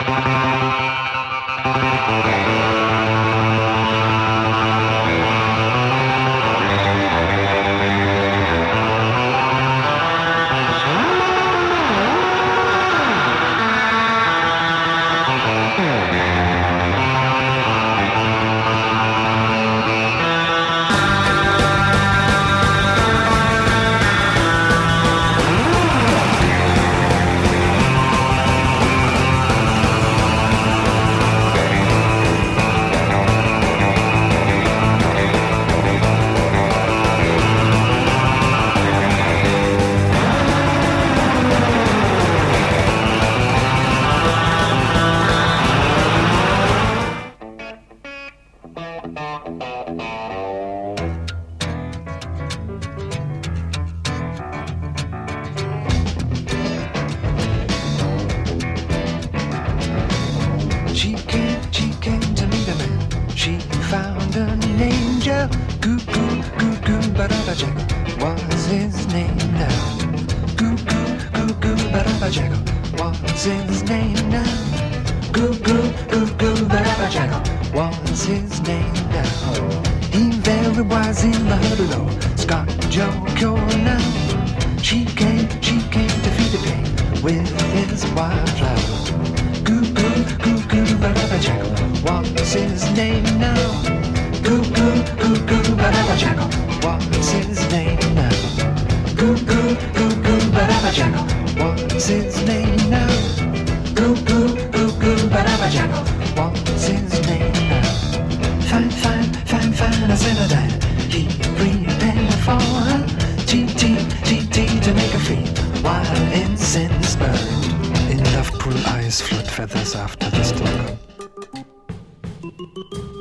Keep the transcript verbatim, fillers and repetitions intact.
She came, she came to meet a man. She found an angel. Goo goo goo goo ba-da-ba jackal was his name now. Goo goo goo goo ba-da-ba jackal was his name now. Goo goo goo goo ba-da-ba jackal was his name now. He very wise in the herd below. Scott Joe Cure now. She came, she came to feed the pain with his wildflower. Goo goo goo goo ba-da-ba jackal what's his name now? Goo goo goo goo ba-da-ba jackal what's his name now? Goo goo goo goo ba-da-ba jackal what's his name now? Goo goo goo goo ba-da-ba jackal what's his name now? Fine, fine, fine, fine, I said I died. He prepared for her. T T T T to make her free while incense burned. In love, cruel eyes, flood feathers after the storm.